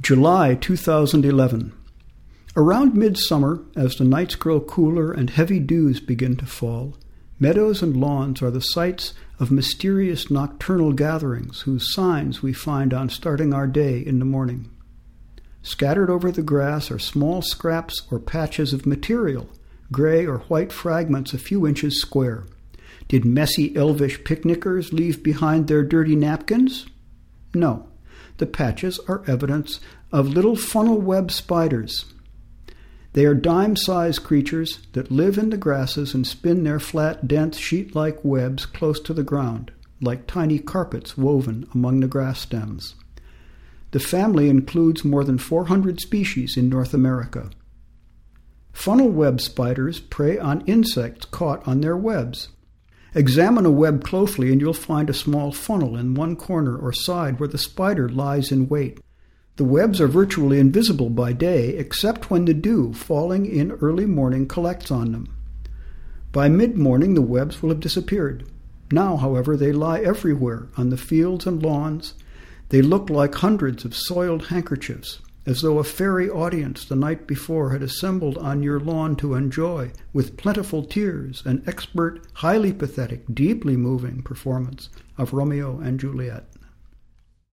July 2011. Around midsummer, as the nights grow cooler and heavy dews begin to fall, meadows and lawns are the sites of mysterious nocturnal gatherings whose signs we find on starting our day in the morning. Scattered over the grass are small scraps or patches of material, gray or white fragments a few inches square. Did messy elvish picnickers leave behind their dirty napkins? No. The patches are evidence of little funnel web spiders. They are dime-sized creatures that live in the grasses and spin their flat, dense, sheet-like webs close to the ground, like tiny carpets woven among the grass stems. The family includes more than 400 species in North America. Funnel web spiders prey on insects caught on their webs. Examine a web closely and you'll find a small funnel in one corner or side where the spider lies in wait. The webs are virtually invisible by day except when the dew falling in early morning collects on them. By mid-morning the webs will have disappeared. Now, however, they lie everywhere on the fields and lawns. They look like hundreds of soiled handkerchiefs, as though a fairy audience the night before had assembled on your lawn to enjoy, with plentiful tears, an expert, highly pathetic, deeply moving performance of Romeo and Juliet.